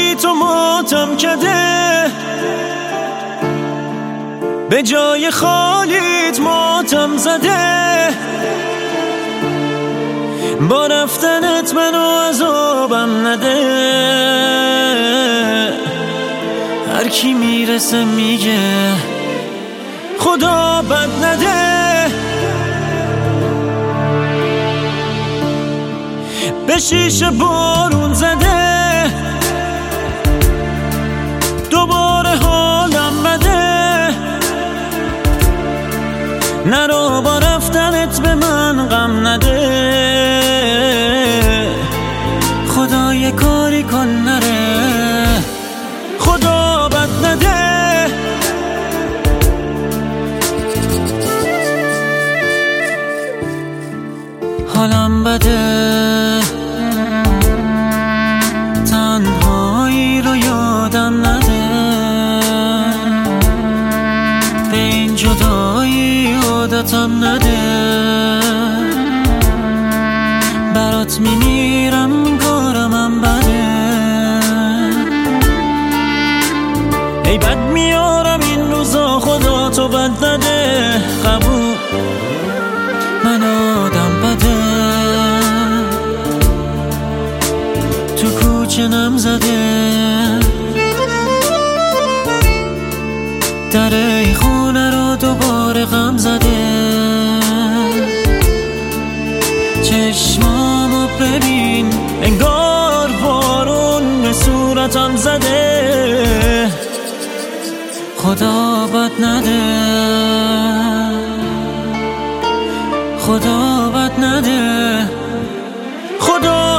بی تو ماتم کده، به جای خالیت ماتم زده. با رفتنت منو عذابم نده. هر کی میرسه میگه خدا بد نده. به شیشه بارون زده، دوباره حالم بده. نرو با رفتنت به من غم نده. خدا یه کاری کن نره، خدا بد نده. حالم بده، تنهایی رو یادم نده. به این جدایی عادتم نده. برات میمیرم این کارمم بده. ای بد میارم این روزا، خدا تو بد نده. قبول، من آدم بده. تو کوچه نم زده، در ای خونه رو دوباره غم زده. چشمامو ببین، انگار بارون به صورتم زده. خدا بد نده، خدا بد نده، خدا